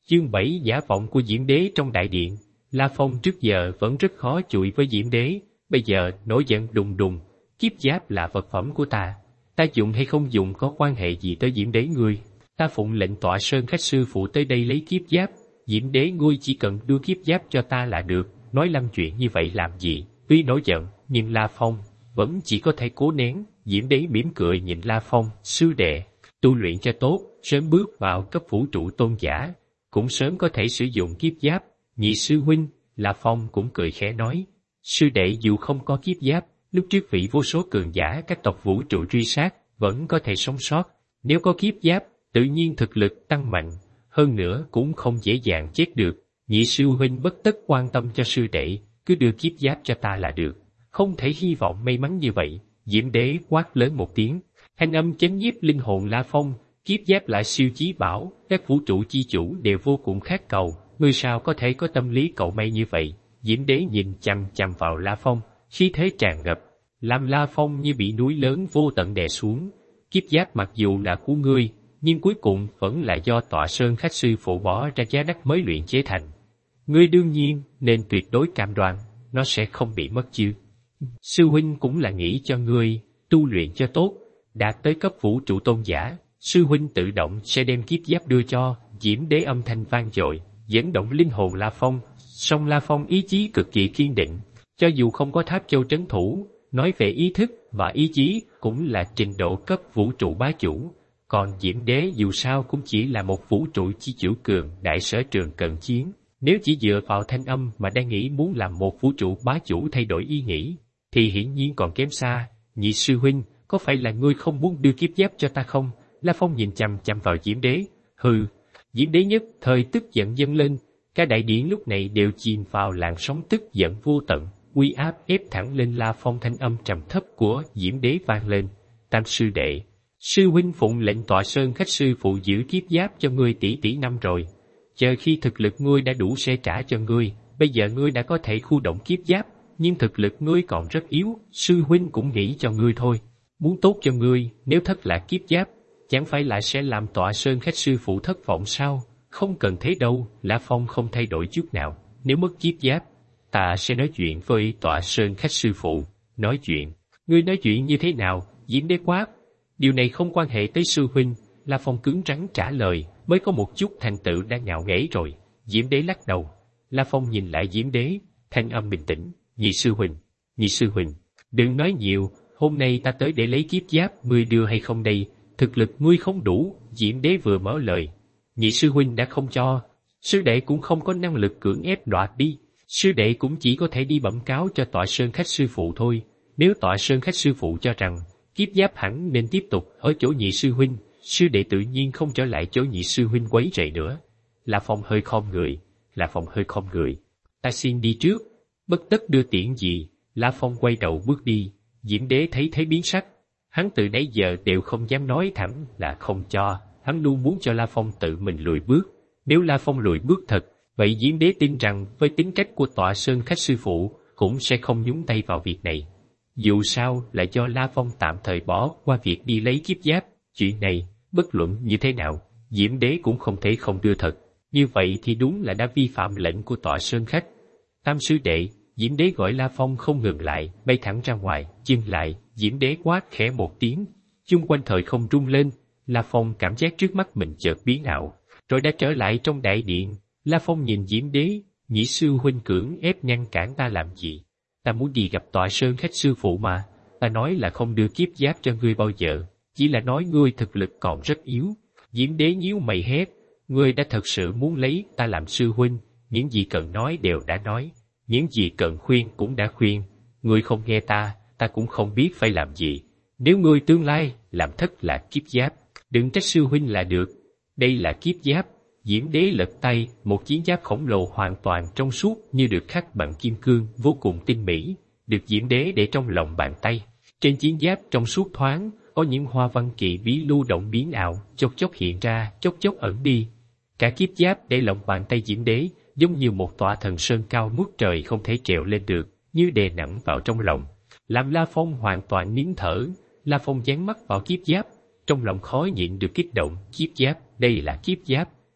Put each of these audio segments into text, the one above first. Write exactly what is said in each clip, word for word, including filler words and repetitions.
Chương bảy giả vọng của Diễm Đế trong đại điện. La Phong trước giờ vẫn rất khó chụi với Diễm Đế, bây giờ nổi giận đùng đùng, kiếp giáp là vật phẩm của ta, ta dùng hay không dùng có quan hệ gì tới Diễm Đế ngươi? Ta phụng lệnh tọa sơn khách sư phụ tới đây lấy kiếp giáp, Diễm Đế ngươi chỉ cần đưa kiếp giáp cho ta là được, nói lăng chuyện như vậy làm gì? Tuy nổi giận, nhưng La Phong vẫn chỉ có thể cố nén. Diễm Đế mỉm cười nhìn La Phong, sư đệ, tu luyện cho tốt, sớm bước vào cấp vũ trụ tôn giả, cũng sớm có thể sử dụng kiếp giáp. Nhị sư huynh, La Phong cũng cười khẽ nói, sư đệ dù không có kiếp giáp, lúc trước vị vô số cường giả các tộc vũ trụ truy sát, vẫn có thể sống sót. Nếu có kiếp giáp, tự nhiên thực lực tăng mạnh, hơn nữa cũng không dễ dàng chết được. Nhị sư huynh bất tất quan tâm cho sư đệ, cứ đưa kiếp giáp cho ta là được. Không thể hy vọng may mắn như vậy. Diễm Đế quát lớn một tiếng, thanh âm chấn nhiếp linh hồn La Phong. Kiếp giáp lại siêu chí bảo, các vũ trụ chi chủ đều vô cùng khát cầu, ngươi sao có thể có tâm lý cầu may như vậy? Diễm Đế nhìn chằm chằm vào La Phong, khí thế tràn ngập, làm La Phong như bị núi lớn vô tận đè xuống. Kiếp giáp mặc dù là của ngươi, nhưng cuối cùng vẫn là do tọa sơn khách sư phụ bỏ ra giá đắt mới luyện chế thành. Ngươi đương nhiên nên tuyệt đối cam đoan, nó sẽ không bị mất chứ. Sư huynh cũng là nghĩ cho ngươi tu luyện cho tốt, đạt tới cấp vũ trụ tôn giả, sư huynh tự động sẽ đem kiếp giáp đưa cho. Diễm Đế âm thanh vang dội, dẫn động linh hồn La Phong. Song La Phong ý chí cực kỳ kiên định, cho dù không có tháp châu trấn thủ, nói về ý thức và ý chí cũng là trình độ cấp vũ trụ bá chủ. Còn Diễm Đế dù sao cũng chỉ là một vũ trụ chi chủ cường đại sở trường cận chiến. Nếu chỉ dựa vào thanh âm mà đang nghĩ muốn làm một vũ trụ bá chủ thay đổi ý nghĩ, thì hiển nhiên còn kém xa. Nhị sư huynh, có phải là ngươi không muốn đưa kiếp giáp cho ta không? La Phong nhìn chằm chằm vào Diễm Đế. Hừ. Diễm Đế nhất thời tức giận dâng lên, cả đại điển lúc này đều chìm vào làn sóng tức giận vô tận, uy áp ép thẳng lên La Phong. Thanh âm trầm thấp của Diễm Đế vang lên, tam sư đệ, sư huynh phụng lệnh tọa sơn khách sư phụ giữ kiếp giáp cho ngươi tỷ tỷ năm rồi, chờ khi thực lực ngươi đã đủ sẽ trả cho ngươi. Bây giờ ngươi đã có thể khu động kiếp giáp, nhưng thực lực ngươi còn rất yếu, sư huynh cũng nghĩ cho ngươi thôi, muốn tốt cho ngươi. Nếu thất lạc kiếp giáp, chẳng phải lại sẽ làm tọa sơn khách sư phụ thất vọng sao? Không cần thế đâu. La Phong không thay đổi chút nào. Nếu mất kiếp giáp, ta sẽ nói chuyện với tọa sơn khách sư phụ. Nói chuyện? Ngươi nói chuyện như thế nào? Diễm Đế quát. Điều này không quan hệ tới sư huynh. La Phong cứng rắn trả lời, mới có một chút thành tựu đã ngạo nghễ rồi. Diễm Đế lắc đầu. La Phong nhìn lại Diễm Đế, thanh âm bình tĩnh. Nhị sư huynh, nhị sư huynh, đừng nói nhiều, hôm nay ta tới để lấy kiếp giáp, ngươi đưa hay không đây? Thực lực ngươi không đủ. Diễm Đế vừa mở lời, nhị sư huynh đã không cho, sư đệ cũng không có năng lực cưỡng ép đoạt đi, sư đệ cũng chỉ có thể đi bẩm cáo cho tọa sơn khách sư phụ thôi. Nếu tọa sơn khách sư phụ cho rằng kiếp giáp hẳn nên tiếp tục ở chỗ nhị sư huynh, sư đệ tự nhiên không trở lại chỗ nhị sư huynh quấy rầy nữa. La Phong hơi khom người, La Phong hơi khom người, ta xin đi trước, bất tất đưa tiễn gì. La Phong quay đầu bước đi. Diễm Đế thấy thế biến sắc, hắn từ nãy giờ đều không dám nói thẳng là không cho, hắn luôn muốn cho La Phong tự mình lùi bước. Nếu La Phong lùi bước thật, vậy Diễm Đế tin rằng với tính cách của tọa sơn khách sư phụ cũng sẽ không nhúng tay vào việc này. Dù sao là do La Phong tạm thời bỏ qua việc đi lấy kiếp giáp, chuyện này bất luận như thế nào, Diễm Đế cũng không thể không đưa thật. Như vậy thì đúng là đã vi phạm lệnh của tọa sơn khách. Tam sư đệ. Diễm Đế gọi La Phong không ngừng lại, bay thẳng ra ngoài. Dừng lại. Diễm Đế quát khẽ một tiếng, chung quanh thời không rung lên. La Phong cảm giác trước mắt mình chợt biến ảo, rồi đã trở lại trong đại điện. La Phong nhìn Diễm Đế, nhị sư huynh cưỡng ép ngăn cản ta làm gì? Ta muốn đi gặp tọa sơn khách sư phụ mà, ta nói là không đưa kiếp giáp cho ngươi bao giờ, chỉ là nói ngươi thực lực còn rất yếu. Diễm Đế nhíu mày hét, ngươi đã thật sự muốn lấy ta làm sư huynh, những gì cần nói đều đã nói, những gì cần khuyên cũng đã khuyên, ngươi không nghe ta, ta cũng không biết phải làm gì. Nếu ngươi tương lai làm thất lạc kiếp giáp, đừng trách sư huynh là được. Đây là kiếp giáp. Diễm Đế lật tay, một chiến giáp khổng lồ hoàn toàn trong suốt như được khắc bằng kim cương, vô cùng tinh mỹ, được Diễm Đế để trong lòng bàn tay. Trên chiến giáp trong suốt thoáng, có những hoa văn kỳ bí lưu động biến ảo, chốc chốc hiện ra, chốc chốc ẩn đi. Cả kiếp giáp để lòng bàn tay Diễm Đế, giống như một tòa thần sơn cao ngút trời không thể trèo lên được, như đè nặng vào trong lòng, làm La Phong hoàn toàn nín thở. La Phong dán mắt vào kiếp giáp, trong lòng khó nhịn được kích động. Kiếp giáp, đây là kiếp giáp.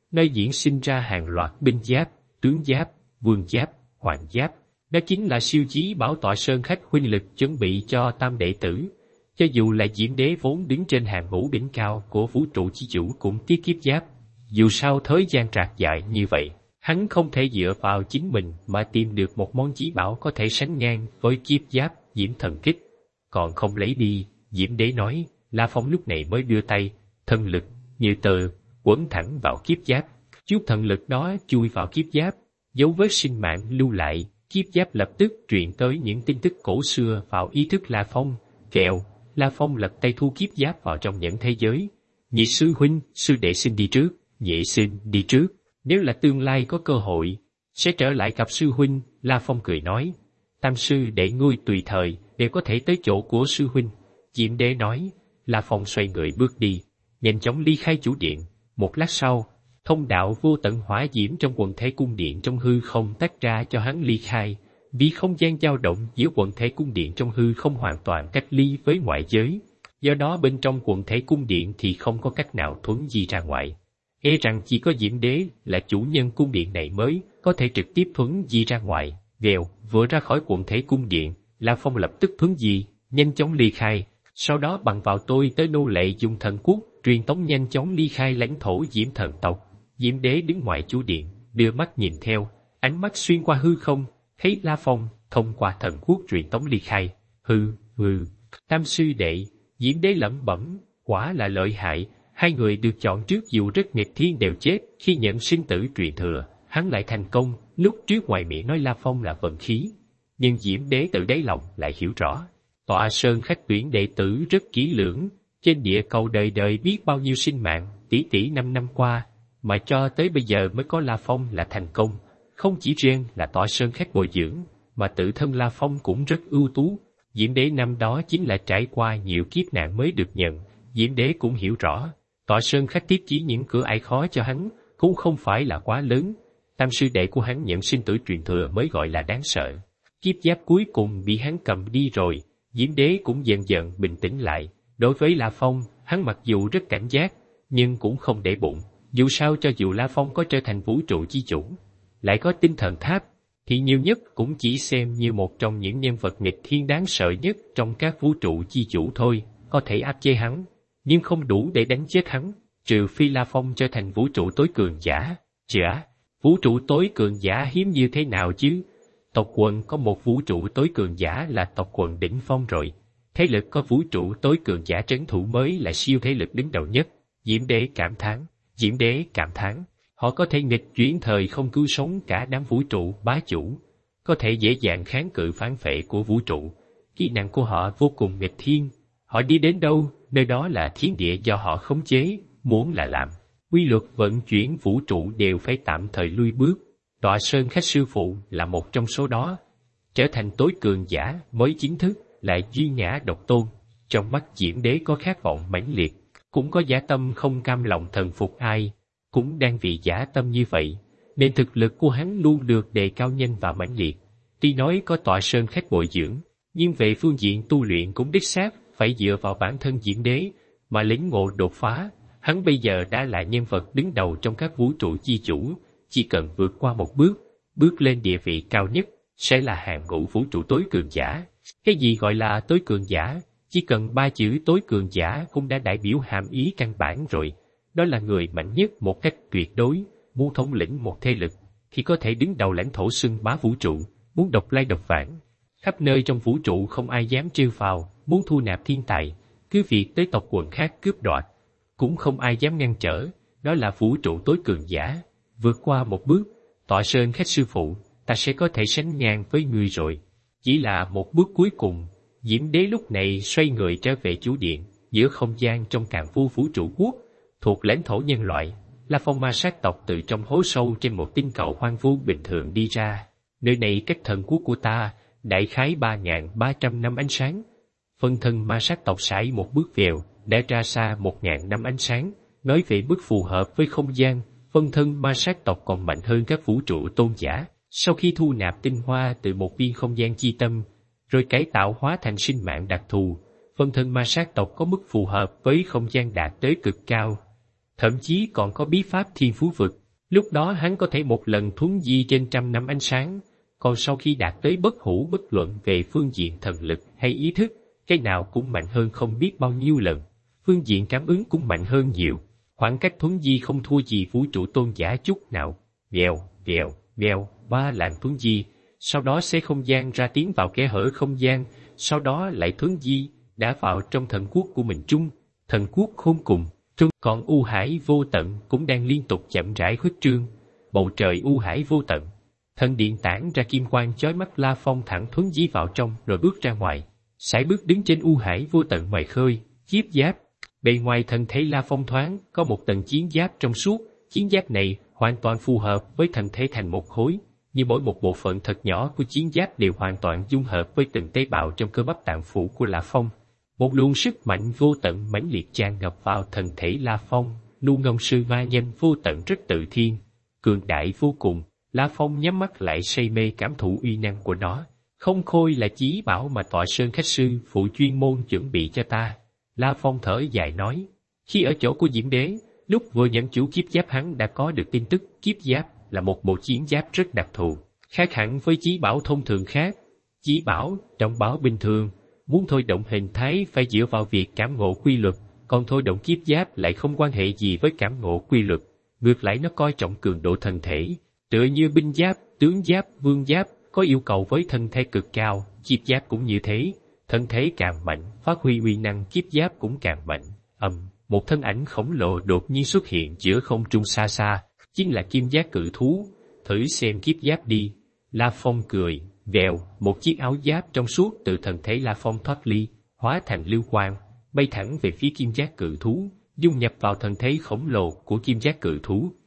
nơi diễn sinh ra hàng loạt binh giáp, tướng giáp, vương giáp, hoàng giáp. Đó chính là siêu chí bảo tọa sơn khách huynh lực chuẩn bị cho tam đệ tử. Cho dù là Diễm Đế vốn đứng trên hàng ngũ đỉnh cao của vũ trụ chi chủ cũng tiếc kiếp giáp. Dù sao thời gian trạc dài như vậy, hắn không thể dựa vào chính mình mà tìm được một món chí bảo có thể sánh ngang với kiếp giáp Diễm Thần Kích. Còn không lấy đi, Diễm Đế nói. La Phong lúc này mới đưa tay, thần lực như tờ quấn thẳng vào kiếp giáp. Chút thần lực đó chui vào kiếp giáp, dấu vết sinh mạng lưu lại. Kiếp giáp lập tức truyền tới những tin tức cổ xưa vào ý thức La Phong. Kẹo, La Phong lật tay thu kiếp giáp vào trong nhẫn thế giới. Nhị sư huynh, sư đệ xin đi trước, nhị xin đi trước. Nếu là tương lai có cơ hội, sẽ trở lại gặp sư huynh. La Phong cười nói, tam sư đệ ngươi tùy thời đều có thể tới chỗ của sư huynh. Diễm Đế nói. La Phong xoay người bước đi, nhanh chóng ly khai chủ điện. Một lát sau, thông đạo vô tận hỏa diễm trong quần thể cung điện trong hư không tách ra cho hắn ly khai, vì không gian dao động giữa quần thể cung điện trong hư không hoàn toàn cách ly với ngoại giới. Do đó bên trong quần thể cung điện thì không có cách nào thuấn di ra ngoài. E rằng chỉ có Diễm Đế là chủ nhân cung điện này mới có thể trực tiếp thuấn di ra ngoài. Vèo, vừa ra khỏi quần thể cung điện, La Phong lập tức thuấn di, nhanh chóng ly khai. Sau đó bằng vào tôi tới nô lệ dùng thần quốc, truyền tống nhanh chóng ly khai lãnh thổ Diễm Thần tộc. Diễm Đế đứng ngoài chủ điện, đưa mắt nhìn theo, ánh mắt xuyên qua hư không, thấy La Phong thông qua thần quốc truyền tống ly khai. Hừ, hừ, tam sư đệ, Diễm Đế lẩm bẩm, quả là lợi hại. Hai người được chọn trước dù rất nghịch thiên đều chết khi nhận sinh tử truyền thừa, hắn lại thành công. Lúc trước ngoài miệng nói La Phong là vận khí, nhưng Diễm Đế tự đáy lòng lại hiểu rõ. Tọa sơn khách tuyển đệ tử rất kỹ lưỡng, trên địa cầu đời đời biết bao nhiêu sinh mạng, tỷ tỷ năm năm qua, mà cho tới bây giờ mới có La Phong là thành công. Không chỉ riêng là tọa sơn khách bồi dưỡng, mà tự thân La Phong cũng rất ưu tú. Diễm Đế năm đó chính là trải qua nhiều kiếp nạn mới được nhận. Diễm Đế cũng hiểu rõ, tọa sơn khách tiếp chỉ những cửa ải khó cho hắn, cũng không phải là quá lớn. Tam sư đệ của hắn nhận sinh tử truyền thừa mới gọi là đáng sợ. Kiếp giáp cuối cùng bị hắn cầm đi rồi. Diễm Đế cũng dần dần bình tĩnh lại. Đối với La Phong, hắn mặc dù rất cảnh giác, nhưng cũng không để bụng. Dù sao cho dù La Phong có trở thành vũ trụ chi chủ, lại có tinh thần tháp, thì nhiều nhất cũng chỉ xem như một trong những nhân vật nghịch thiên đáng sợ nhất trong các vũ trụ chi chủ thôi, có thể áp chế hắn, nhưng không đủ để đánh chết hắn, trừ phi La Phong trở thành vũ trụ tối cường giả. Chả, vũ trụ tối cường giả hiếm như thế nào chứ? Tộc quần có một vũ trụ tối cường giả là tộc quần đỉnh phong rồi. Thế lực có vũ trụ tối cường giả trấn thủ mới là siêu thế lực đứng đầu nhất. Diễm Đế cảm thán, Diễm Đế cảm thán, họ có thể nghịch chuyển thời không cứu sống cả đám vũ trụ bá chủ, có thể dễ dàng kháng cự phản phệ của vũ trụ. Kỹ năng của họ vô cùng nghịch thiên, họ đi đến đâu, nơi đó là thiên địa do họ khống chế, muốn là làm. Quy luật vận chuyển vũ trụ đều phải tạm thời lui bước. Tọa sơn khách sư phụ là một trong số đó. Trở thành tối cường giả mới chính thức là duy ngã độc tôn. Trong mắt Diễm Đế có khát vọng mãnh liệt, cũng có dã tâm không cam lòng thần phục ai. Cũng đang vì dã tâm như vậy, nên thực lực của hắn luôn được đề cao nhanh và mãnh liệt. Tuy nói có tọa sơn khách bồi dưỡng, nhưng về phương diện tu luyện cũng đích xác phải dựa vào bản thân Diễm Đế mà lĩnh ngộ đột phá. Hắn bây giờ đã là nhân vật đứng đầu trong các vũ trụ chi chủ, chỉ cần vượt qua một bước, bước lên địa vị cao nhất, sẽ là hàng ngũ vũ trụ tối cường giả. Cái gì gọi là tối cường giả? Chỉ cần ba chữ tối cường giả cũng đã đại biểu hàm ý căn bản rồi. Đó là người mạnh nhất một cách tuyệt đối, muốn thống lĩnh một thế lực, thì có thể đứng đầu lãnh thổ xưng bá vũ trụ, muốn độc lai độc vãng. Khắp nơi trong vũ trụ không ai dám trêu vào, muốn thu nạp thiên tài, cứ việc tới tộc quần khác cướp đoạt, cũng không ai dám ngăn trở. Đó là vũ trụ tối cường giả. Vượt qua một bước, tọa sơn khách sư phụ, ta sẽ có thể sánh ngang với ngươi rồi. Chỉ là một bước cuối cùng. Diễm Đế lúc này xoay người trở về chủ điện. Giữa không gian trong càn vu vũ trụ quốc, thuộc lãnh thổ nhân loại, La Phong ma sát tộc từ trong hố sâu trên một tinh cầu hoang vu bình thường đi ra. Nơi này cách thần quốc của ta đại khái ba nghìn ba trăm năm ánh sáng. Phân thân ma sát tộc sải một bước vèo đã ra xa một nghìn năm ánh sáng. Nói về bước phù hợp với không gian, phân thân ma sát tộc còn mạnh hơn các vũ trụ tôn giả. Sau khi thu nạp tinh hoa từ một viên không gian chi tâm, rồi cải tạo hóa thành sinh mạng đặc thù, phân thân ma sát tộc có mức phù hợp với không gian đạt tới cực cao. thậm chí còn có bí pháp thiên phú vực. Lúc đó hắn có thể một lần thuấn di trên trăm năm ánh sáng, còn sau khi đạt tới bất hủ bất luận về phương diện thần lực hay ý thức, cái nào cũng mạnh hơn không biết bao nhiêu lần. Phương diện cảm ứng cũng mạnh hơn nhiều. Khoảng cách thuấn di không thua gì vũ trụ tôn giả chút nào. Vèo, vèo, vèo, ba làn thuấn di, sau đó xé không gian ra tiến vào kẽ hở không gian, sau đó lại thuấn di, đã vào trong thần quốc của mình chung, thần quốc khôn cùng. Trung còn u hải vô tận cũng đang liên tục chậm rãi khuếch trương. Bầu trời u hải vô tận, thần điện tản ra kim quang chói mắt. La Phong thẳng thuấn di vào trong rồi bước ra ngoài, sải bước đứng trên u hải vô tận ngoài khơi, chiếp giáp. Bề ngoài thân thể La Phong thoáng có một tầng chiến giáp trong suốt, chiến giáp này hoàn toàn phù hợp với thân thể thành một khối, như mỗi một bộ phận thật nhỏ của chiến giáp đều hoàn toàn dung hợp với từng tế bào trong cơ bắp tạng phủ của La Phong. Một luồng sức mạnh vô tận mãnh liệt tràn ngập vào thân thể La Phong, Nu Ngông Sư Ma Nhanh vô tận rất tự thiên, cường đại vô cùng. La Phong nhắm mắt lại say mê cảm thụ uy năng của nó. Không khôi là chí bảo mà Tọa Sơn khách sư phụ chuyên môn chuẩn bị cho ta. La Phong thở dài nói, khi ở chỗ của Diễm Đế, lúc vừa nhận chủ kiếp giáp hắn đã có được tin tức kiếp giáp là một bộ chiến giáp rất đặc thù, khác hẳn với chí bảo thông thường khác. Chí bảo, trọng bảo bình thường, muốn thôi động hình thái phải dựa vào việc cảm ngộ quy luật, còn thôi động kiếp giáp lại không quan hệ gì với cảm ngộ quy luật. Ngược lại nó coi trọng cường độ thân thể, tựa như binh giáp, tướng giáp, vương giáp có yêu cầu với thân thể cực cao, kiếp giáp cũng như thế. Thân thể càng mạnh, phát huy uy năng kiếp giáp cũng càng mạnh. Ầm, um, một thân ảnh khổng lồ đột nhiên xuất hiện giữa không trung xa xa, chính là kim giác cự thú. Thử xem kiếp giáp đi. La Phong cười, vèo, một chiếc áo giáp trong suốt từ thân thể La Phong thoát ly, hóa thành lưu quang, bay thẳng về phía kim giác cự thú, dung nhập vào thân thể khổng lồ của kim giác cự thú.